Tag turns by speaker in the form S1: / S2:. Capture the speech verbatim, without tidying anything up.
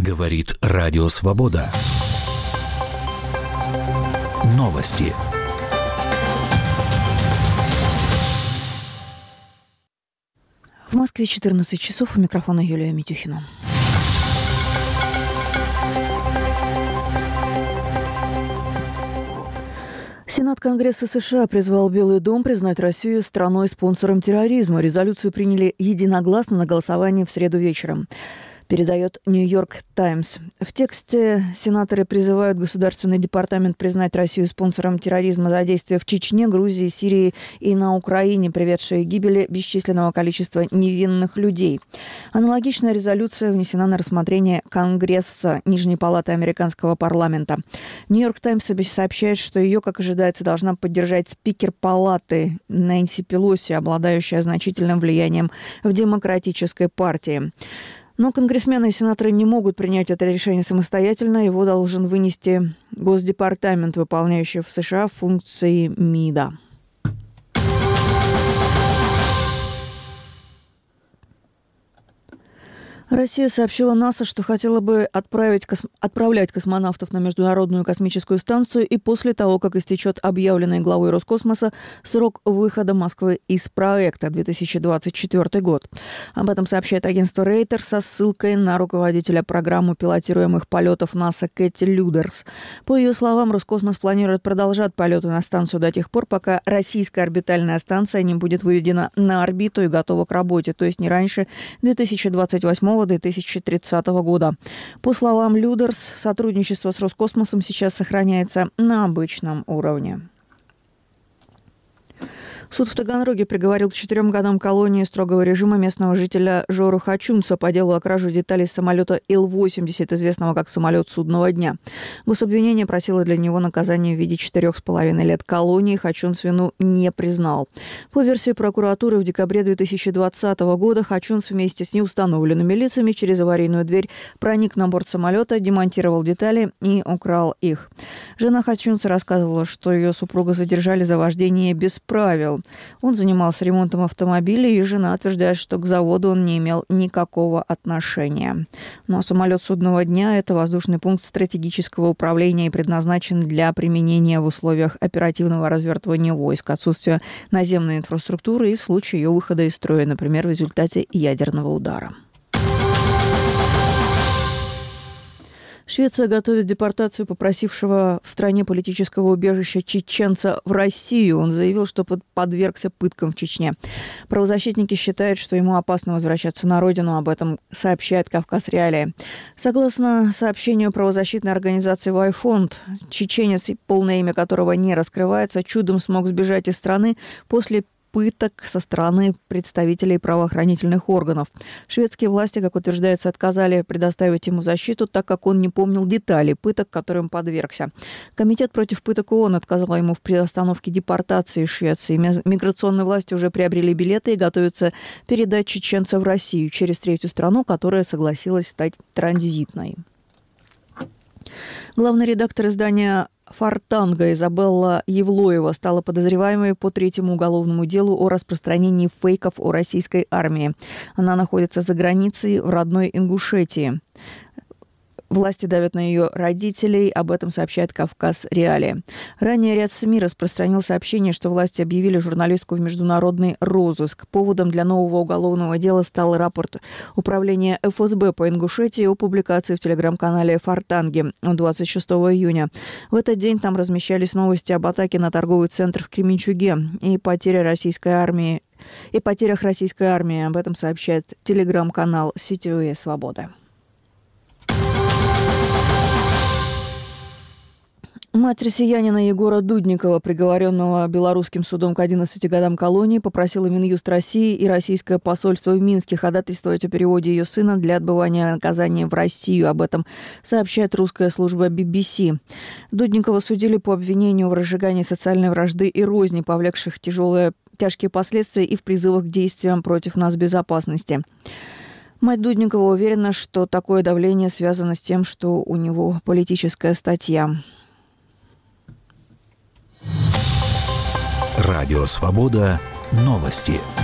S1: Говорит Радио Свобода. Новости.
S2: В Москве четырнадцать часов. У микрофона Юлия Митюхина. Сенат Конгресса США призвал Белый дом признать Россию страной-спонсором терроризма. Резолюцию приняли единогласно на голосовании в среду вечером. Передает «Нью-Йорк Таймс». В тексте сенаторы призывают Государственный департамент признать Россию спонсором терроризма за действия в Чечне, Грузии, Сирии и на Украине, приведшие к гибели бесчисленного количества невинных людей. Аналогичная резолюция внесена на рассмотрение Конгресса Нижней палаты американского парламента. «Нью-Йорк Таймс» сообщает, что ее, как ожидается, должна поддержать спикер палаты Нэнси Пелоси, обладающая значительным влиянием в Демократической партии. Но конгрессмены и сенаторы не могут принять это решение самостоятельно. Его должен вынести Госдепартамент, выполняющий в США функции МИДа. Россия сообщила НАСА, что хотела бы отправить, кос... отправлять космонавтов на Международную космическую станцию и после того, как истечет объявленный главой Роскосмоса срок выхода Москвы из проекта две тысячи двадцать четвёртый год. Об этом сообщает агентство Рейтер со ссылкой на руководителя программы пилотируемых полетов НАСА Кэти Людерс. По ее словам, Роскосмос планирует продолжать полеты на станцию до тех пор, пока российская орбитальная станция не будет выведена на орбиту и готова к работе, то есть не раньше две тысячи двадцать восьмого две тысячи тридцатого года. По словам Людерс, сотрудничество с Роскосмосом сейчас сохраняется на обычном уровне. Суд в Таганроге приговорил к четырем годам колонии строгого режима местного жителя Жору Хачунца по делу о краже деталей самолета Ил восемьдесят, известного как самолет судного дня. Гособвинение просило для него наказание в виде четырех с половиной лет колонии. Хачунц вину не признал. По версии прокуратуры, в декабре две тысячи двадцатого года Хачунц вместе с неустановленными лицами через аварийную дверь проник на борт самолета, демонтировал детали и украл их. Жена Хачунца рассказывала, что ее супруга задержали за вождение без правил. Он занимался ремонтом автомобиля, и жена утверждает, что к заводу он не имел никакого отношения. Ну а самолет судного дня – это воздушный пункт стратегического управления и предназначен для применения в условиях оперативного развертывания войск, отсутствия наземной инфраструктуры и в случае ее выхода из строя, например, в результате ядерного удара. Швеция готовит депортацию попросившего в стране политического убежища чеченца в Россию. Он заявил, что подвергся пыткам в Чечне. Правозащитники считают, что ему опасно возвращаться на родину. Об этом сообщает «Кавказ Реалии». Согласно сообщению правозащитной организации «Вайфонд», чеченец, полное имя которого не раскрывается, чудом смог сбежать из страны после пыток со стороны представителей правоохранительных органов. Шведские власти, как утверждается, отказали предоставить ему защиту, так как он не помнил деталей пыток, которым подвергся. Комитет против пыток ООН отказал ему в приостановке депортации из Швеции. Миграционные власти уже приобрели билеты и готовятся передать чеченца в Россию через третью страну, которая согласилась стать транзитной. Главный редактор издания «Фортанга» Изабелла Евлоева стала подозреваемой по третьему уголовному делу о распространении фейков о российской армии. Она находится за границей в родной Ингушетии. Власти давят на ее родителей, об этом сообщает «Кавказ Реалии». Ранее ряд СМИ распространил сообщение, что власти объявили журналистку в международный розыск. Поводом для нового уголовного дела стал рапорт управления эф эс бэ по Ингушетии о публикации в телеграм-канале «Фортанги» двадцать шестого июня. В этот день там размещались новости об атаке на торговый центр в Кременчуге и потере российской армии и потерях российской армии. Об этом сообщает телеграм-канал «Сетевые свободы». Мать россиянина Егора Дудникова, приговоренного белорусским судом к одиннадцати годам колонии, попросила Минюст России и российское посольство в Минске ходатайствовать о переводе ее сына для отбывания наказания в Россию. Об этом сообщает русская служба би би си. Дудникова судили по обвинению в разжигании социальной вражды и розни, повлекших тяжелые, тяжкие последствия и в призывах к действиям против нацбезопасности. Мать Дудникова уверена, что такое давление связано с тем, что у него политическая статья.
S1: Радио Свобода. Новости.